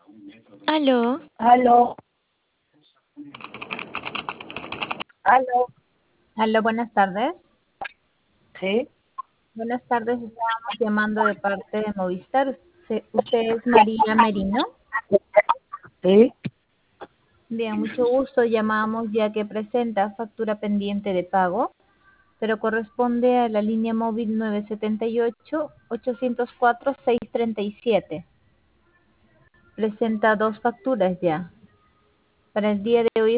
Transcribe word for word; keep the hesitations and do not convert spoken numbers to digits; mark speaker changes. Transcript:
Speaker 1: Aló.
Speaker 2: Aló, aló,
Speaker 3: Aló, buenas tardes.
Speaker 2: sí,
Speaker 3: Buenas tardes, estábamos llamando de parte de Movistar. Se- ¿Usted es María Merino?
Speaker 2: sí,
Speaker 3: Bien, mucho gusto. Llamamos ya que presenta factura pendiente de pago, pero corresponde a la línea móvil nueve siete ocho, ocho cero cuatro, seis tres siete. Presenta dos facturas ya. Para el día de hoy